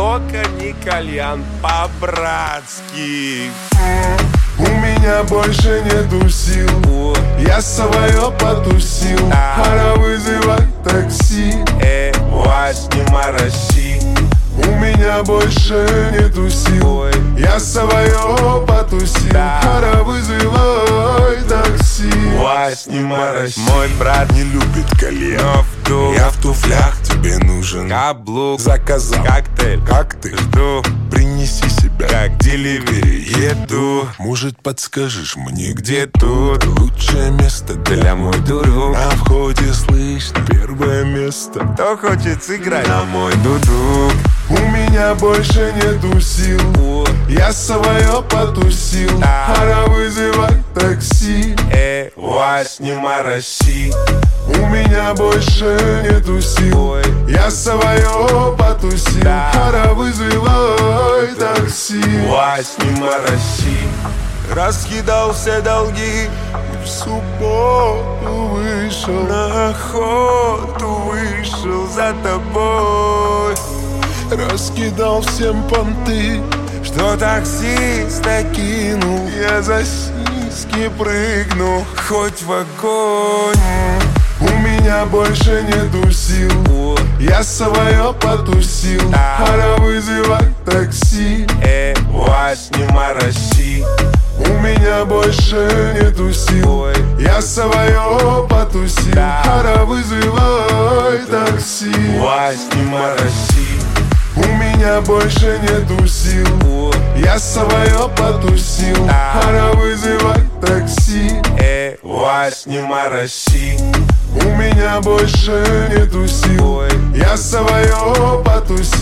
только не кальян, по-братски. У меня больше нету сил, я свое потусил. Пора вызывать такси, Вас не мороси. у меня больше нету сил, я свое потусил. Пора вызывать такси, Вас не мороси. Мой брат не любит кальян, но в дух. я в туфлях, тебе нужен Каблук, заказал коктейль, как ты? жду, Принеси себя как деливери, еду. Может, подскажешь мне, где тут лучшее место для мой друг. На входе слышно первое место. Кто хочет сыграть на мой дудук? У меня больше нету сил, я свое потусил. Пора вызывать такси, Вас не мороси. у меня больше нету сил, я свое потусил. Пора вызывать такси, Вас не мороси. раскидал все долги, в субботу вышел, На охоту вышел за тобой. раскидал всем понты, Что таксиста кинул, я за сиськи прыгну. хоть в огонь. У меня больше нету сил, я свое потусил. Пора вызывать такси, Вас не мороси. у меня больше нету сил, я свое потусил. Пора вызывать такси, Вас не мороси. у меня больше нету сил, я свое потусил. Пора вызывать такси, Вас не мороси. у меня больше нету сил, я свое потусил.